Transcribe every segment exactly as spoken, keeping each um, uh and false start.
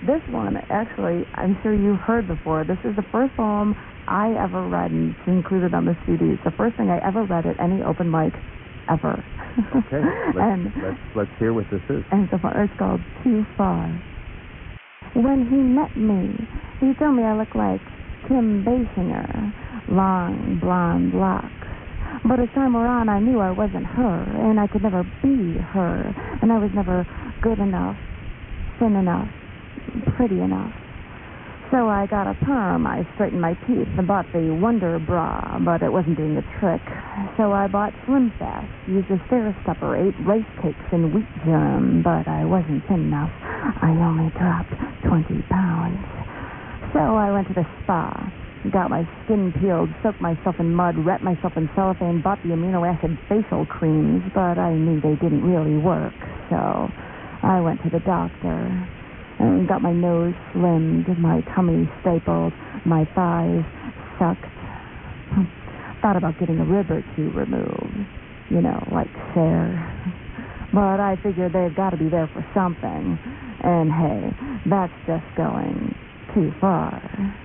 this one, actually, I'm sure you've heard before. This is the first poem I ever read, and it's included on the C D. It's the first thing I ever read at any open mic ever. Okay, let's, and, let's, let's hear what this is. And it's, a, it's called Too Far. When he met me, he told me I looked like Kim Basinger, long blonde locks. But as time wore on, I knew I wasn't her, and I could never be her, and I was never good enough, thin enough, pretty enough. So I got a perm, I straightened my teeth, and bought the Wonder Bra, but it wasn't doing the trick. So I bought Slim Fast, used a Stepper, ate rice cakes and wheat germ, but I wasn't thin enough. I only dropped twenty pounds. So I went to the spa, got my skin peeled, soaked myself in mud, wrapped myself in cellophane, bought the amino acid facial creams, but I knew they didn't really work, so I went to the doctor and got my nose slimmed, my tummy stapled, my thighs sucked. Thought about getting a rib or two removed, you know, like Cher. But I figured they've got to be there for something. And hey, that's just going too far.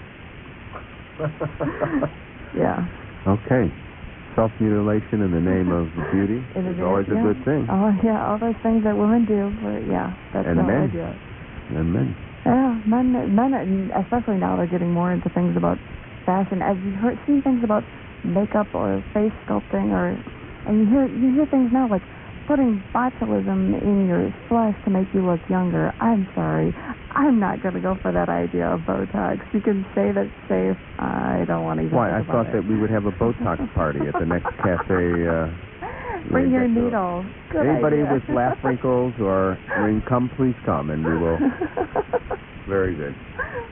Yeah. Okay. Self-mutilation in the name of beauty It is is, always yeah. a good thing. Oh, yeah, all those things that women do. But yeah, that's And how men. I do it. And men. Yeah, men, men, especially now, they're getting more into things about fashion. Have you heard, seen things about makeup or face sculpting, or and you hear you hear things now like putting botulism in your flesh to make you look younger. I'm sorry, I'm not going to go for that idea of Botox. You can say that's safe. I don't want to even. Why? I think thought about that we would have a Botox party at the next cafe. Uh, Bring your Needle. needle. Good Anybody idea. with laugh wrinkles or ring, come, please come, and we will. Very good.